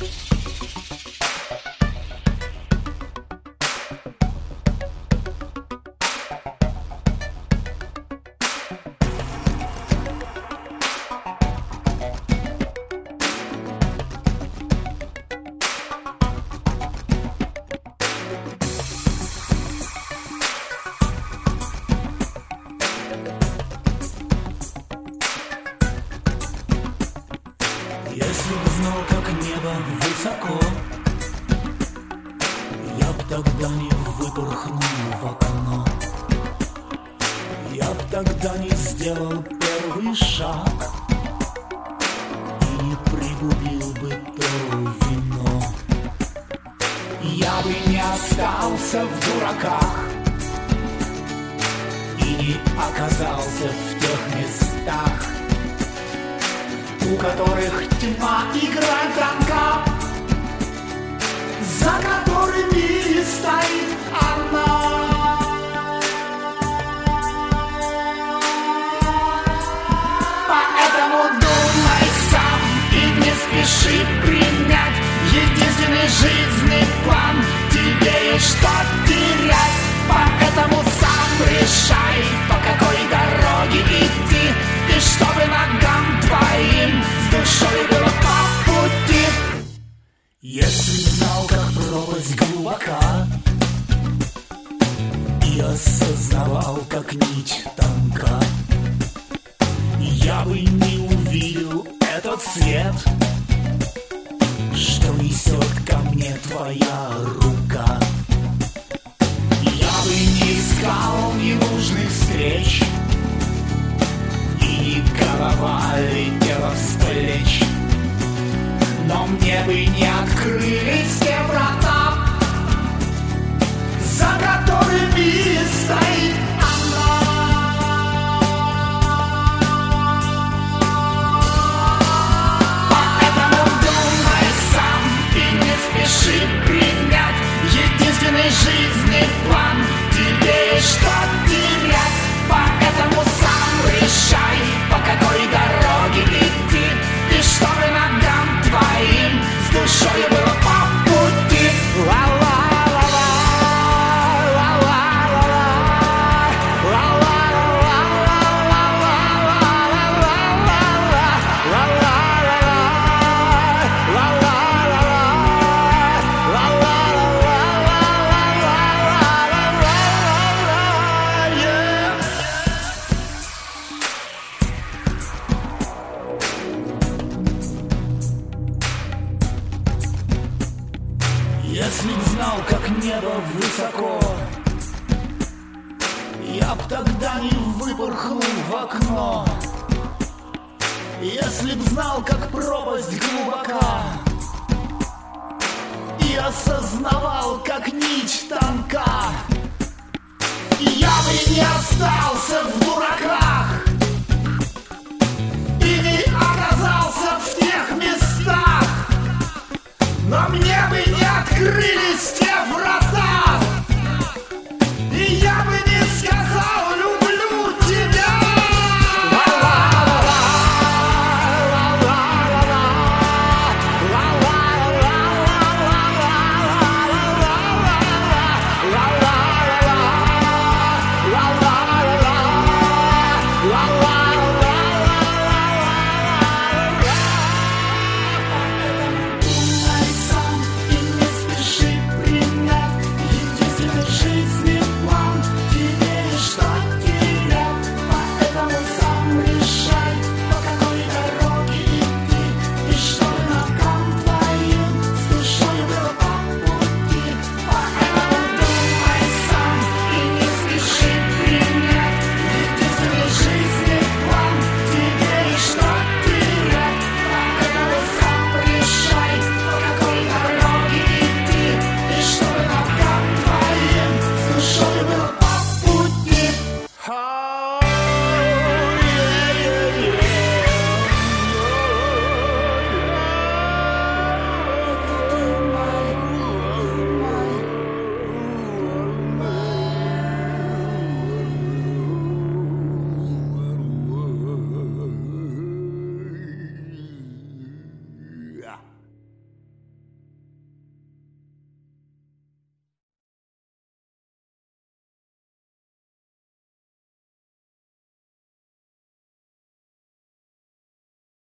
Если б знал, как небо высоко, я б тогда не выпорхнул в окно. Я б тогда не сделал первый шаг и не пригубил бы то вино. Я бы не остался в дураках и не оказался в тех местах, у которых тьма играет танка, за которыми стоит она. Поэтому думай сам и не спеши принять единственный жизненный план. Тебе есть что терять, поэтому сам решай, по какой дороге идти, и чтобы ногам твоим с душой было по пути. Если б знал, как пропасть глубока, и осознавал, как нить тонка, я бы не увидел этот свет, что несет ко мне твоя рука. Я бы не искал ненужных встреч, и голова летела с плеч, но мне бы не открылись те врата, за которыми стоит она. Поэтому думай сам и не спеши принять единственный жизненный план. Тебе есть что терять, поэтому сам решай, по какой дороге идти, и чтобы ногам твоим с душой было по пути. Если б знал, как небо высоко, я б тогда не выпорхнул в окно. Если б знал, как пропасть глубока, и осознавал, как нить тонка, я бы не остался в дураках и не оказался в тех местах, но мне